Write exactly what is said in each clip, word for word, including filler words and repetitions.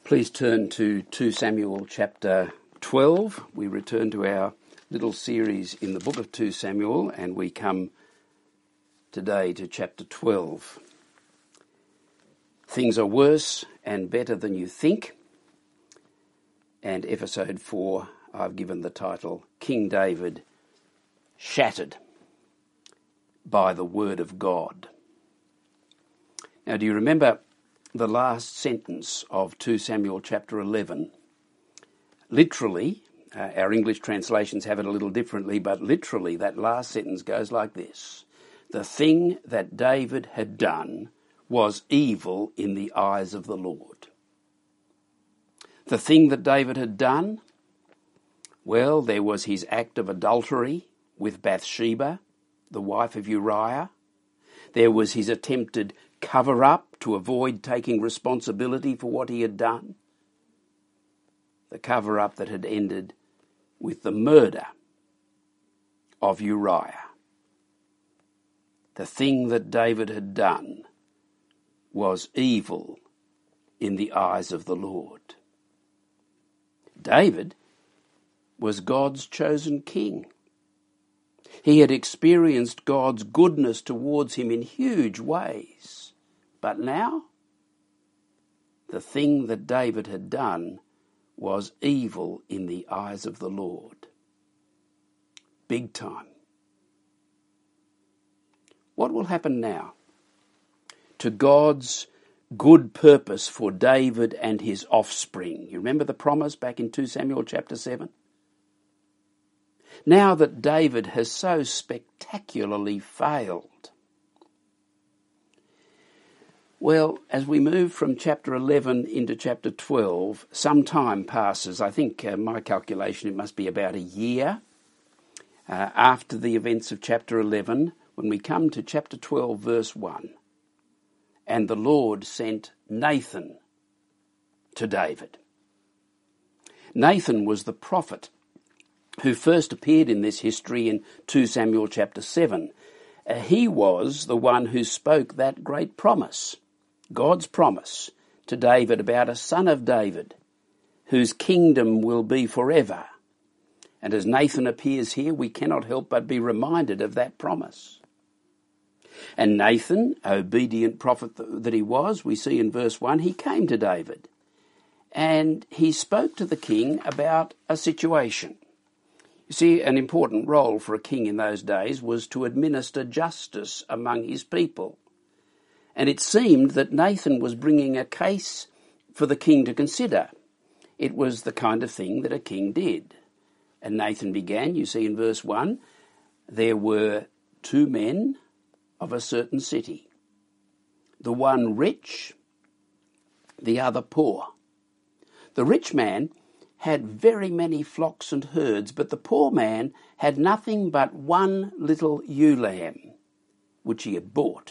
Please turn to Second Samuel chapter twelve. We return to our little series in the book of Second Samuel, and we come today to chapter twelve. Things are worse and better than you think. And episode four, I've given the title, King David Shattered by the Word of God. Now, do you remember the last sentence of Second Samuel chapter eleven? Literally, uh, our English translations have it a little differently, but literally that last sentence goes like this: the thing that David had done was evil in the eyes of the Lord. The thing that David had done, well, there was his act of adultery with Bathsheba, the wife of Uriah. There was his attempted cover-up to avoid taking responsibility for what he had done. The cover-up that had ended with the murder of Uriah. The thing that David had done was evil in the eyes of the Lord. David was God's chosen king. He had experienced God's goodness towards him in huge ways. But now, the thing that David had done was evil in the eyes of the Lord. Big time. What will happen now to God's good purpose for David and his offspring? You remember the promise back in Second Samuel chapter seven? Now that David has so spectacularly failed, well, as we move from chapter eleven into chapter twelve, some time passes. I think, uh, my calculation, it must be about a year uh, after the events of chapter eleven, when we come to chapter twelve, verse one. And the Lord sent Nathan to David. Nathan was the prophet who first appeared in this history in Second Samuel chapter seven. Uh, he was the one who spoke that great promise, God's promise to David about a son of David whose kingdom will be forever. And as Nathan appears here, we cannot help but be reminded of that promise. And Nathan, obedient prophet that he was, we see in verse one, he came to David and he spoke to the king about a situation. You see, an important role for a king in those days was to administer justice among his people. And it seemed that Nathan was bringing a case for the king to consider. It was the kind of thing that a king did. And Nathan began, you see in verse one, there were two men of a certain city, the one rich, the other poor. The rich man had very many flocks and herds, but the poor man had nothing but one little ewe lamb, which he had bought.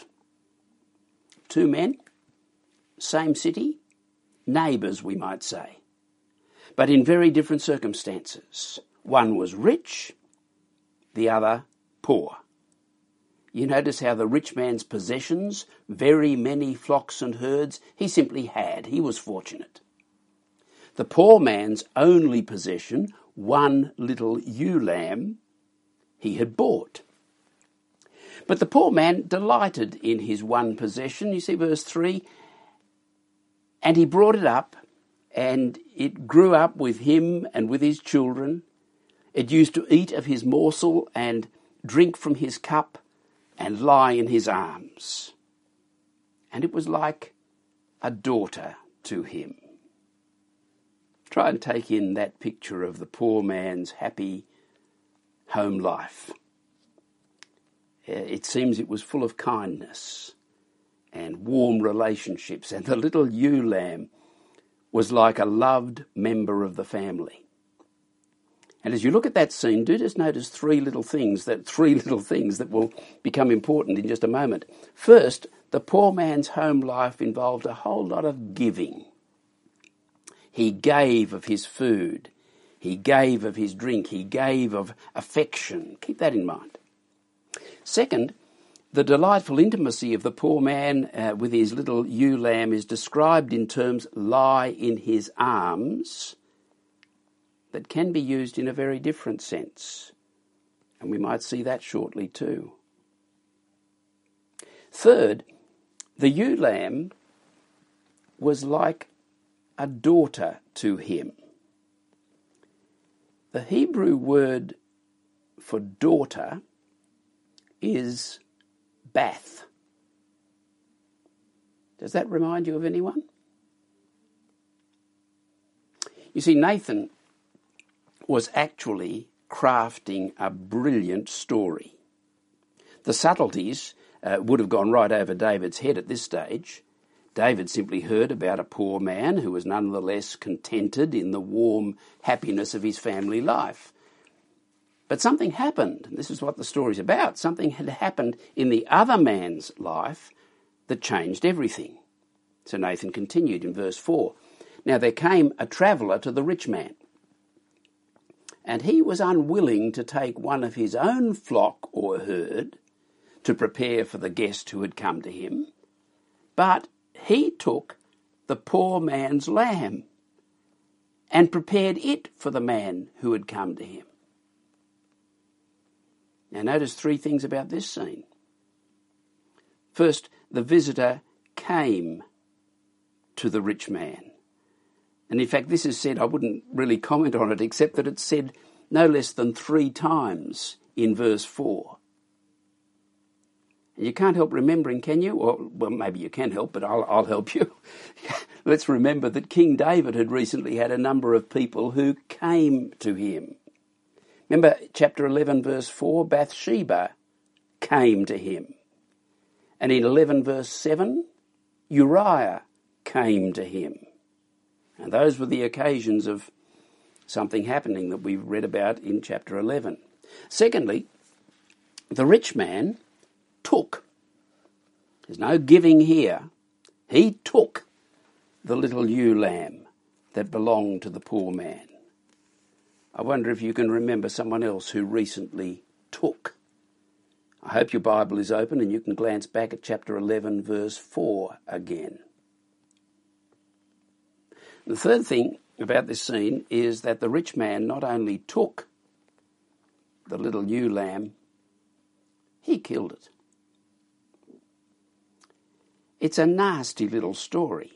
Two men, same city, neighbours, we might say, but in very different circumstances. One was rich, the other poor. You notice how the rich man's possessions, very many flocks and herds, he simply had. He was fortunate. The poor man's only possession, one little ewe lamb, he had bought. But the poor man delighted in his one possession. You see verse three, and he brought it up, and it grew up with him and with his children. It used to eat of his morsel and drink from his cup and lie in his arms. And it was like a daughter to him. Try and take in that picture of the poor man's happy home life. It seems it was full of kindness and warm relationships, and the little ewe lamb was like a loved member of the family. And as you look at that scene, do just notice three little things, that three little things that will become important in just a moment. First, the poor man's home life involved a whole lot of giving. He gave of his food. He gave of his drink. He gave of affection. Keep that in mind. Second, The delightful intimacy of the poor man uh, with his little ewe lamb is described in terms lie in his arms, that can be used in a very different sense. And we might see that shortly too. Third, the ewe lamb was like a daughter to him. The Hebrew word for daughter is Bath. Does that remind you of anyone? You see, Nathan was actually crafting a brilliant story. The subtleties uh, would have gone right over David's head at this stage. David simply heard about a poor man who was nonetheless contented in the warm happiness of his family life. But something happened, and this is what the story's about. Something had happened in the other man's life that changed everything. So Nathan continued in verse four. Now there came a traveller to the rich man, and he was unwilling to take one of his own flock or herd to prepare for the guest who had come to him, but he took the poor man's lamb and prepared it for the man who had come to him. Now notice three things about this scene. First, the visitor came to the rich man. And in fact, this is said, I wouldn't really comment on it, except that it's said no less than three times in verse four. And you can't help remembering, can you? Or, well, maybe you can help, but I'll, I'll help you. Let's remember that King David had recently had a number of people who came to him. Remember chapter eleven verse four, Bathsheba came to him. And in eleven verse seven, Uriah came to him. And those were the occasions of something happening that we read about in chapter eleven. Secondly, the rich man took. There's no giving here. He took the little ewe lamb that belonged to the poor man. I wonder if you can remember someone else who recently took. I hope your Bible is open and you can glance back at chapter eleven, verse four again. The third thing about this scene is that the rich man not only took the little ewe lamb, he killed it. It's a nasty little story.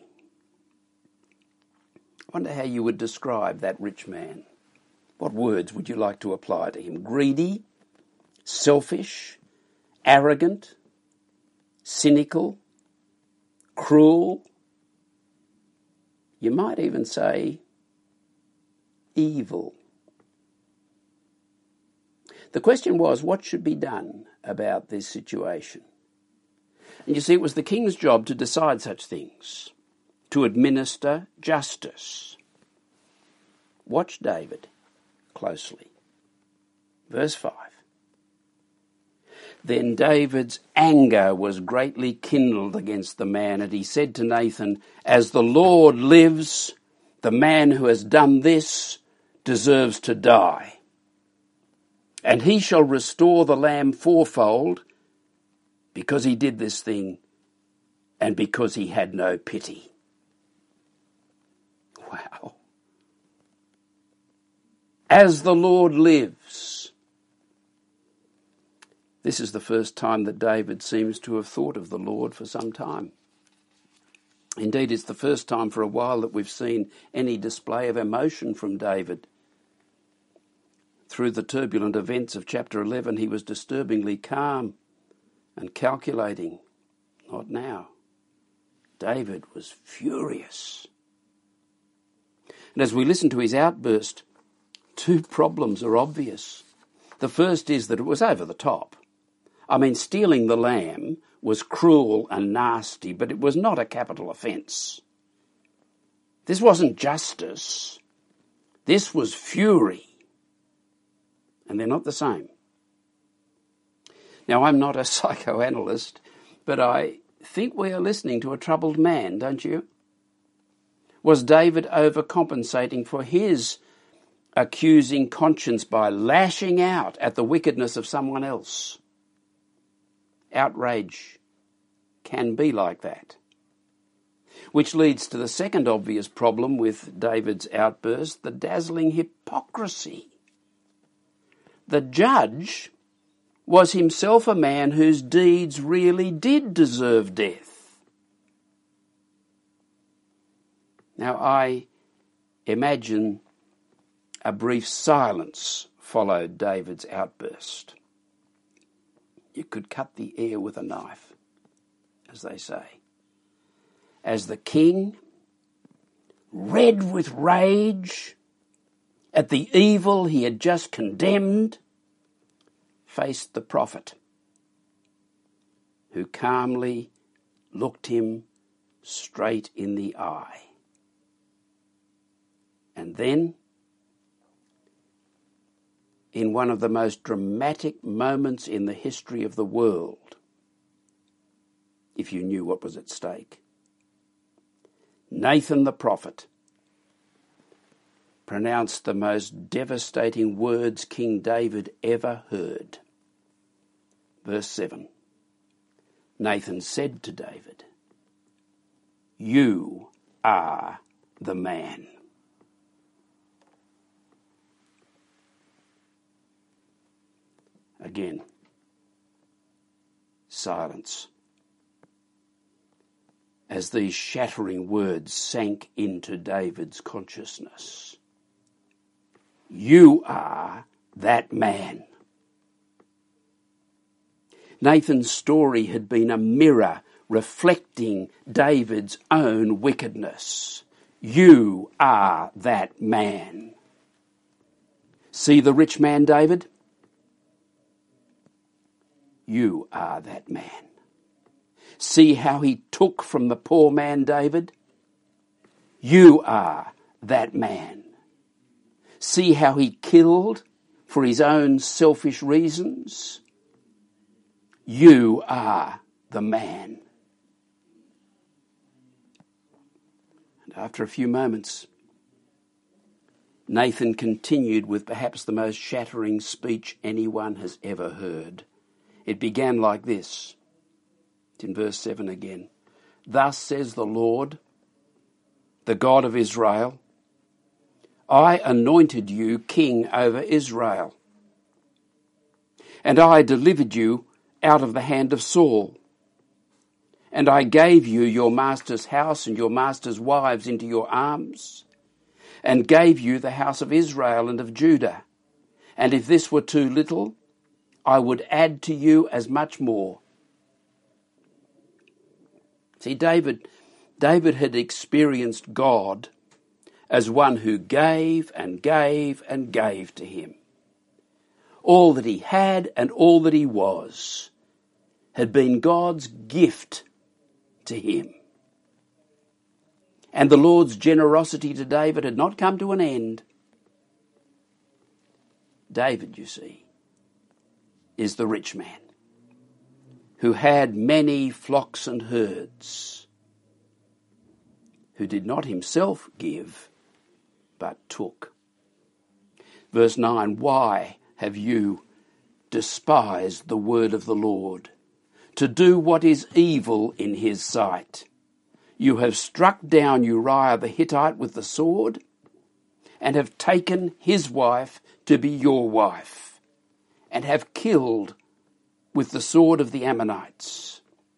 I wonder how you would describe that rich man. What words would you like to apply to him? Greedy, selfish, arrogant, cynical, cruel. You might even say evil. The question was, what should be done about this situation? And you see, it was the king's job to decide such things, to administer justice. Watch David closely. Verse five. Then David's anger was greatly kindled against the man, and he said to Nathan, "As the Lord lives, the man who has done this deserves to die. And he shall restore the lamb fourfold, because he did this thing, and because he had no pity." Wow. As the Lord lives. This is the first time that David seems to have thought of the Lord for some time. Indeed, it's the first time for a while that we've seen any display of emotion from David. Through the turbulent events of chapter eleven, he was disturbingly calm and calculating. Not now. David was furious. And as we listen to his outburst, two problems are obvious. The first is that it was over the top. I mean, stealing the lamb was cruel and nasty, but it was not a capital offence. This wasn't justice. This was fury. And they're not the same. Now, I'm not a psychoanalyst, but I think we are listening to a troubled man, don't you? Was David overcompensating for his accusing conscience by lashing out at the wickedness of someone else? Outrage can be like that. Which leads to the second obvious problem with David's outburst, the dazzling hypocrisy. The judge was himself a man whose deeds really did deserve death. Now I imagine a brief silence followed David's outburst. You could cut the air with a knife, as they say. As the king, red with rage at the evil he had just condemned, faced the prophet, who calmly looked him straight in the eye. And then, in one of the most dramatic moments in the history of the world, if you knew what was at stake, Nathan the prophet pronounced the most devastating words King David ever heard. Verse seven. Nathan said to David, "You are the man." Again, silence, as these shattering words sank into David's consciousness. You are that man. Nathan's story had been a mirror reflecting David's own wickedness. You are that man. See the rich man, David? You are that man. See how he took from the poor man, David? You are that man. See how he killed for his own selfish reasons? You are the man. And after a few moments, Nathan continued with perhaps the most shattering speech anyone has ever heard. It began like this. It's in verse seven again. Thus says the Lord, the God of Israel, I anointed you king over Israel, and I delivered you out of the hand of Saul, and I gave you your master's house and your master's wives into your arms, and gave you the house of Israel and of Judah. And if this were too little, I would add to you as much more. See, David, David had experienced God as one who gave and gave and gave to him. All that he had and all that he was had been God's gift to him. And the Lord's generosity to David had not come to an end. David, you see, is the rich man who had many flocks and herds, who did not himself give, but took. Verse nine, why have you despised the word of the Lord, to do what is evil in his sight? You have struck down Uriah the Hittite with the sword, and have taken his wife to be your wife, and have killed with the sword of the Ammonites.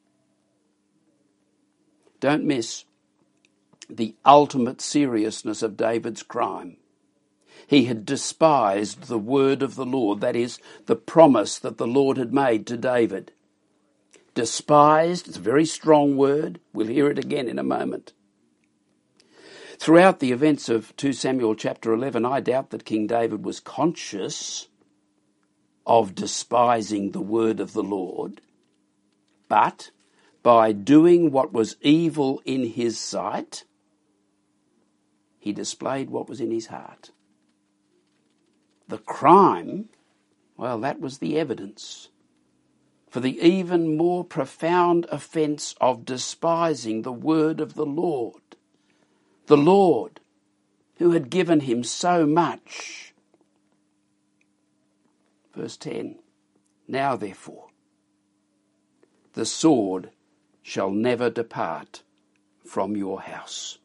Don't miss the ultimate seriousness of David's crime. He had despised the word of the Lord, that is, the promise that the Lord had made to David. Despised, it's a very strong word. We'll hear it again in a moment. Throughout the events of Second Samuel chapter eleven, I doubt that King David was conscious of despising the word of the Lord, but by doing what was evil in his sight, he displayed what was in his heart. The crime, well, that was the evidence for the even more profound offence of despising the word of the Lord. The Lord, who had given him so much. Verse ten, now therefore, the sword shall never depart from your house.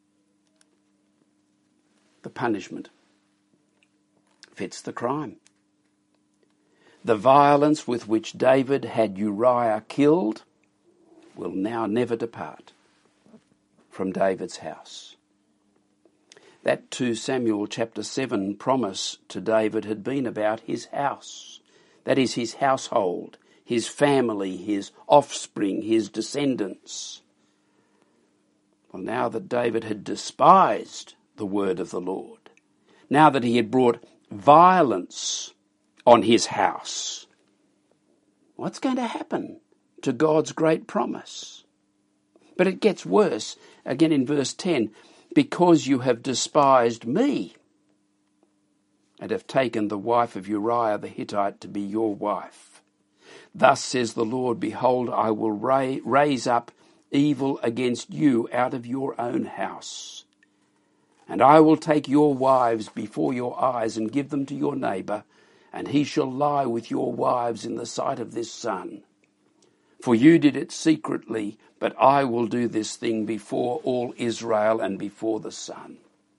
The punishment fits the crime. The violence with which David had Uriah killed will now never depart from David's house. That Second Samuel chapter seven promise to David had been about his house. That is, his household, his family, his offspring, his descendants. Well, now that David had despised the word of the Lord, now that he had brought violence on his house, what's going to happen to God's great promise? But it gets worse, again in verse ten, because you have despised me and have taken the wife of Uriah the Hittite to be your wife. Thus says the Lord, behold, I will ra- raise up evil against you out of your own house. And I will take your wives before your eyes and give them to your neighbour, and he shall lie with your wives in the sight of this sun. For you did it secretly, but I will do this thing before all Israel and before the sun.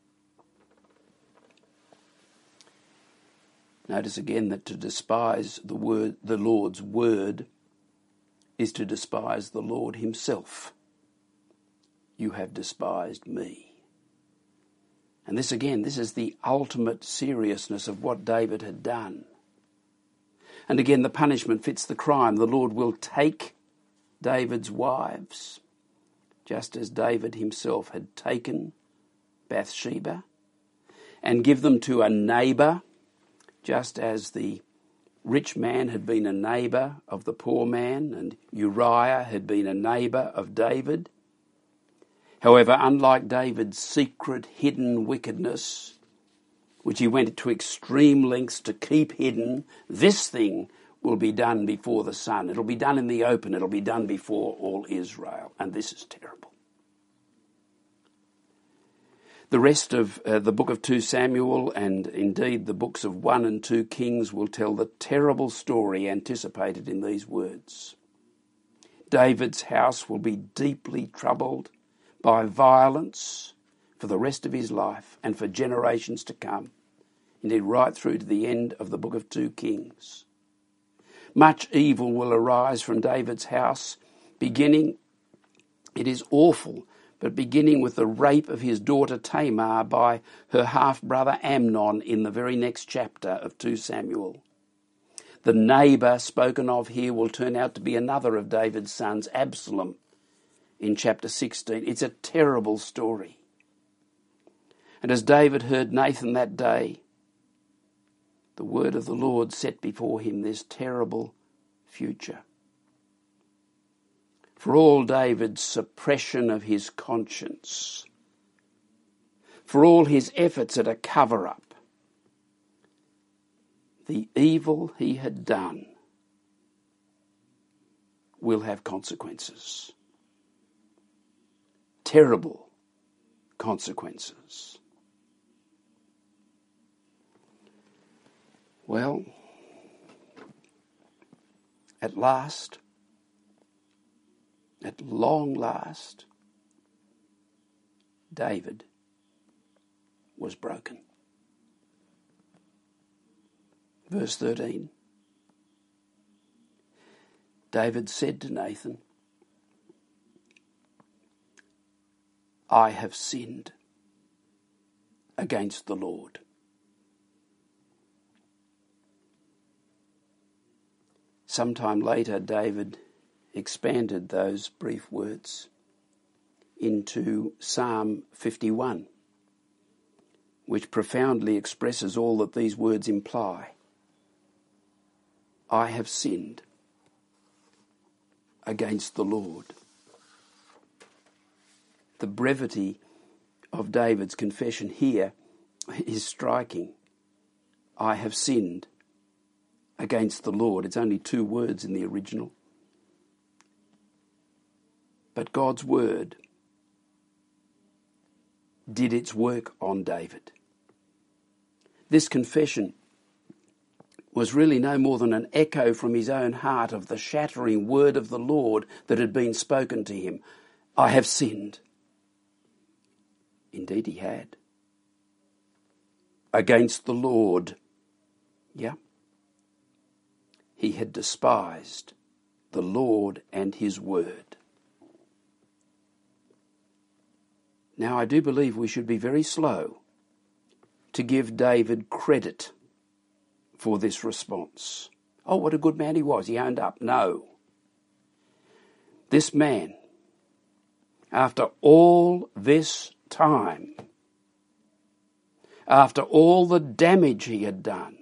Notice again that to despise the word, the Lord's word, is to despise the Lord himself. You have despised me. And this again, this is the ultimate seriousness of what David had done. And again, the punishment fits the crime. The Lord will take David's wives, just as David himself had taken Bathsheba, and give them to a neighbour, just as the rich man had been a neighbour of the poor man, and Uriah had been a neighbour of David. However, unlike David's secret, hidden wickedness, which he went to extreme lengths to keep hidden, this thing will be done before the sun. It'll be done in the open. It'll be done before all Israel. And this is terrible. The rest of uh, the book of Second Samuel, and indeed the books of First and Second Kings, will tell the terrible story anticipated in these words. David's house will be deeply troubled by violence for the rest of his life and for generations to come, indeed right through to the end of the book of Second Kings. Much evil will arise from David's house, beginning, it is awful, but beginning with the rape of his daughter Tamar by her half-brother Amnon in the very next chapter of Second Samuel. The neighbour spoken of here will turn out to be another of David's sons, Absalom, in chapter sixteen. It's a terrible story. And as David heard Nathan that day, the word of the Lord set before him this terrible future. For all David's suppression of his conscience, for all his efforts at a cover-up, the evil he had done will have consequences. Terrible consequences. Well, at last, at long last, David was broken. Verse thirteen. David said to Nathan, I have sinned against the Lord. Sometime later, David expanded those brief words into Psalm fifty-one, which profoundly expresses all that these words imply. I have sinned against the Lord. The brevity of David's confession here is striking. I have sinned against the Lord. It's only two words in the original. But God's word did its work on David. This confession was really no more than an echo from his own heart of the shattering word of the Lord that had been spoken to him. I have sinned. Indeed he had. Against the Lord. Yeah. He had despised the Lord and his word. Now I do believe we should be very slow to give David credit for this response. Oh, what a good man he was. He owned up. No. This man, after all this time, after all the damage he had done,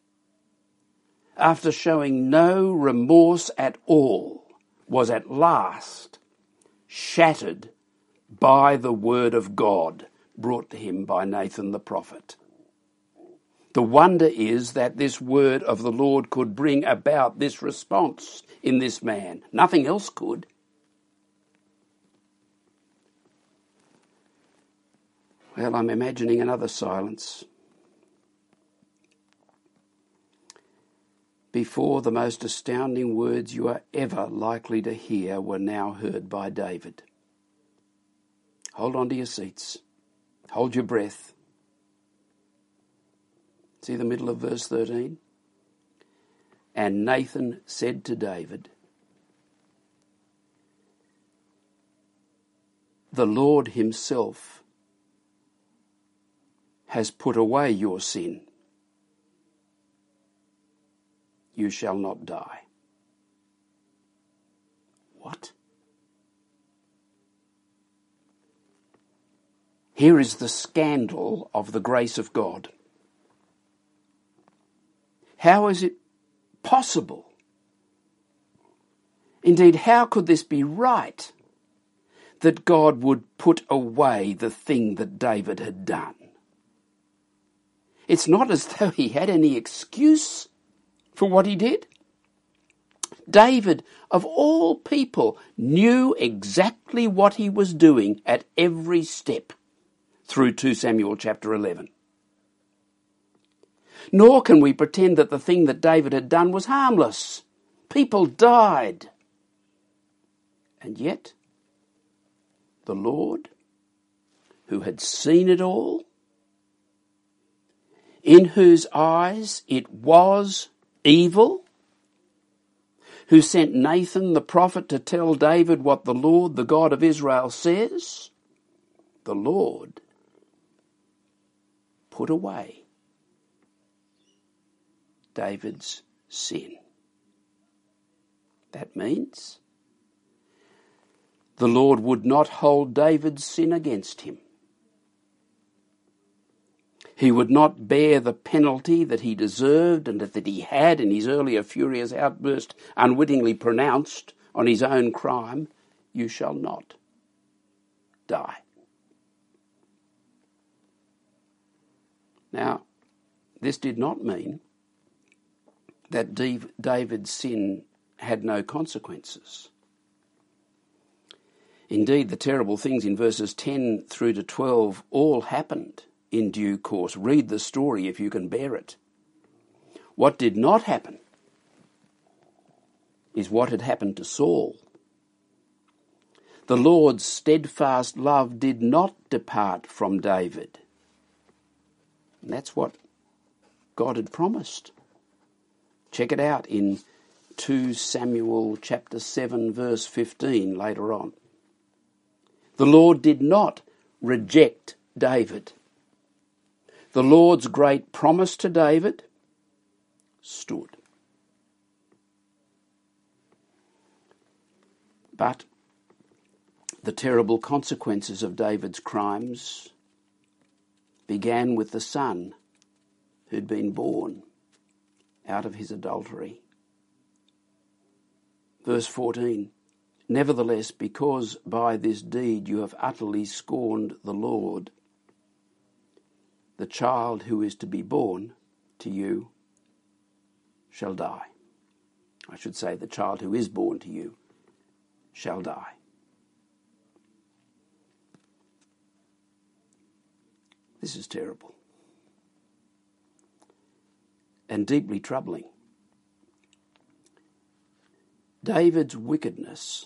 after showing no remorse at all, was at last shattered by the word of God brought to him by Nathan the prophet. The wonder is that this word of the Lord could bring about this response in this man. Nothing else could. Well, I'm imagining another silence. Before the most astounding words you are ever likely to hear were now heard by David. Hold on to your seats. Hold your breath. See the middle of verse thirteen? And Nathan said to David, the Lord himself has put away your sin. You shall not die. What? Here is the scandal of the grace of God. How is it possible? Indeed, how could this be right that God would put away the thing that David had done? It's not as though he had any excuse for what he did. David, of all people, knew exactly what he was doing at every step through Second Samuel chapter eleven. Nor can we pretend that the thing that David had done was harmless. People died. And yet, the Lord, who had seen it all, in whose eyes it was evil, who sent Nathan the prophet to tell David what the Lord, the God of Israel, says, the Lord put away David's sin. That means the Lord would not hold David's sin against him. He would not bear the penalty that he deserved and that he had in his earlier furious outburst unwittingly pronounced on his own crime. You shall not die. Now, this did not mean that David's sin had no consequences. Indeed, the terrible things in verses ten through to twelve all happened in due course. Read the story if you can bear it. What did not happen is what had happened to Saul. The Lord's steadfast love did not depart from David. And that's what God had promised. Check it out in Second Samuel chapter seven verse fifteen later on. The Lord did not reject David. The Lord's great promise to David stood. But the terrible consequences of David's crimes began with the son who'd been born out of his adultery. Verse fourteen, nevertheless, because by this deed you have utterly scorned the Lord, the child who is to be born to you shall die. I should say the child who is born to you shall die. This is terrible. and deeply troubling. David's wickedness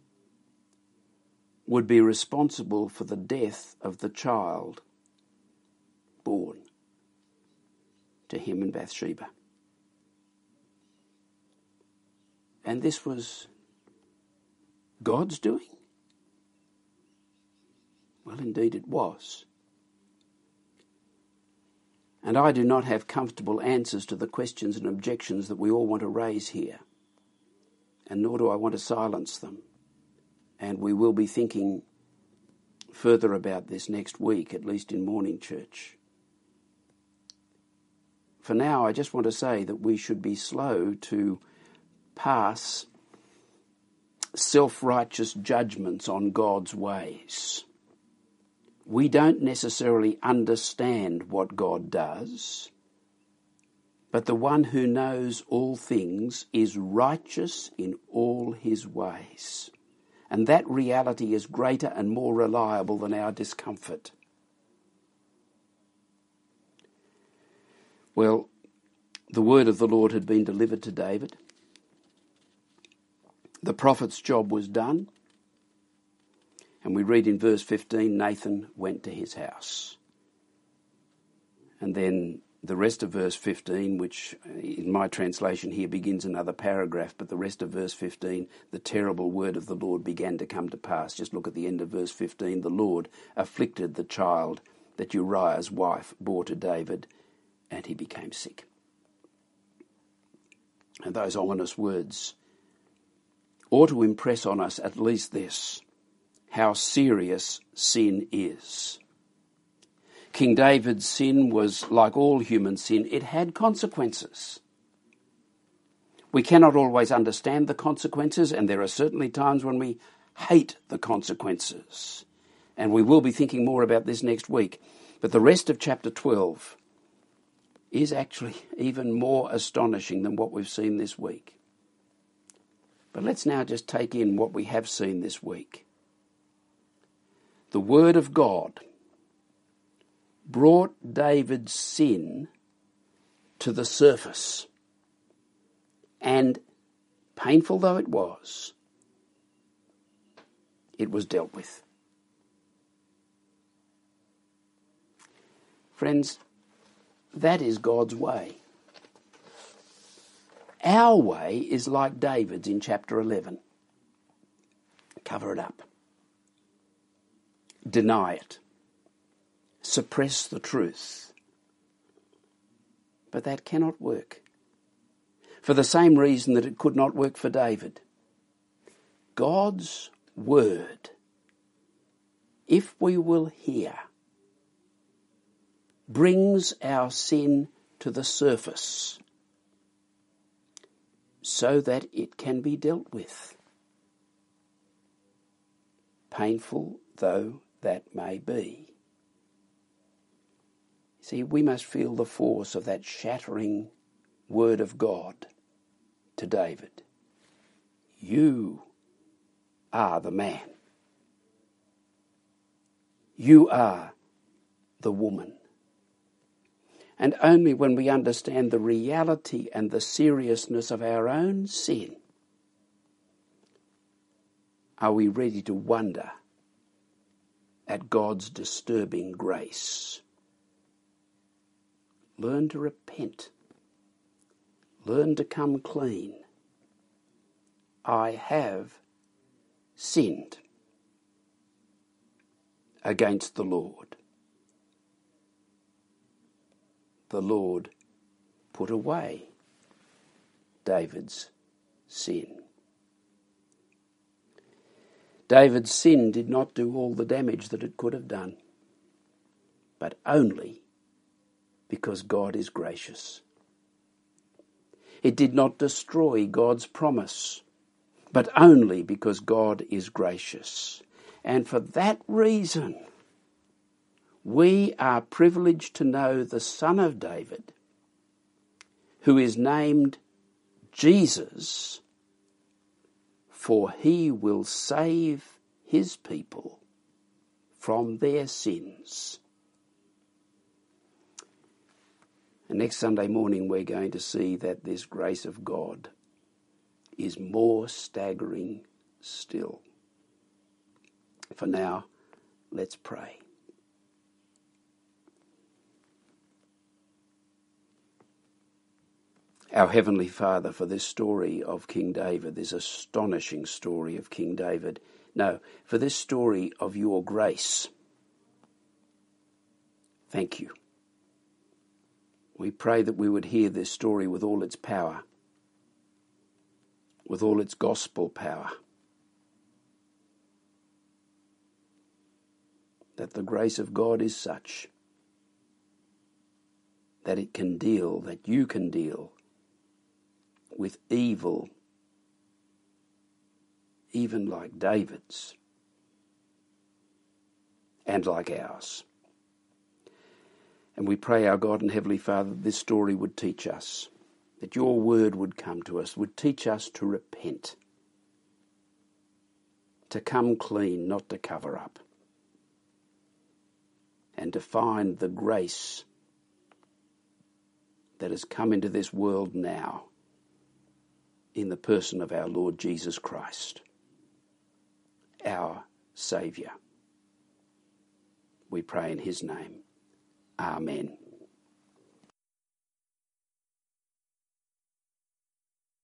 would be responsible for the death of the child born to him and Bathsheba. And this was God's doing? Well, indeed it was. And I do not have comfortable answers to the questions and objections that we all want to raise here, and nor do I want to silence them. And we will be thinking further about this next week, at least in morning church. For now, I just want to say that we should be slow to pass self-righteous judgments on God's ways. We don't necessarily understand what God does, but the one who knows all things is righteous in all his ways. And that reality is greater and more reliable than our discomfort. Well, the word of the Lord had been delivered to David. The prophet's job was done. And we read in verse fifteen, Nathan went to his house. And then the rest of verse fifteen, which in my translation here begins another paragraph, but the rest of verse fifteen, the terrible word of the Lord began to come to pass. Just look at the end of verse fifteen. The Lord afflicted the child that Uriah's wife bore to David, and he became sick. And those ominous words ought to impress on us at least this: how serious sin is. King David's sin was like all human sin. It had consequences. We cannot always understand the consequences, and there are certainly times when we hate the consequences. And we will be thinking more about this next week. But the rest of chapter twelve is actually even more astonishing than what we've seen this week. But let's now just take in what we have seen this week. The word of God brought David's sin to the surface. And painful though it was, it was dealt with. Friends, that is God's way. Our way is like David's in chapter eleven. Cover it up. Deny it. Suppress the truth. But that cannot work. For the same reason that it could not work for David. God's word, if we will hear, brings our sin to the surface so that it can be dealt with. Painful though that may be. See, we must feel the force of that shattering word of God to David. You are the man. You are the woman. And only when we understand the reality and the seriousness of our own sin are we ready to wonder at God's disturbing grace. Learn to repent. Learn to come clean. I have sinned against the Lord. The Lord put away David's sin. David's sin did not do all the damage that it could have done, but only because God is gracious. It did not destroy God's promise, but only because God is gracious. And for that reason, we are privileged to know the Son of David, who is named Jesus, for he will save his people from their sins. And next Sunday morning we're going to see that this grace of God is more staggering still. For now, let's pray. Our Heavenly Father, for this story of King David, this astonishing story of King David, no, for this story of your grace, thank you. We pray that we would hear this story with all its power, with all its gospel power, that the grace of God is such that it can deal, that you can deal with evil, even like David's, and like ours. And we pray, our God and Heavenly Father, that this story would teach us, that your word would come to us, would teach us to repent, to come clean, not to cover up, and to find the grace that has come into this world now in the person of our Lord Jesus Christ, our Saviour. We pray in his name. Amen.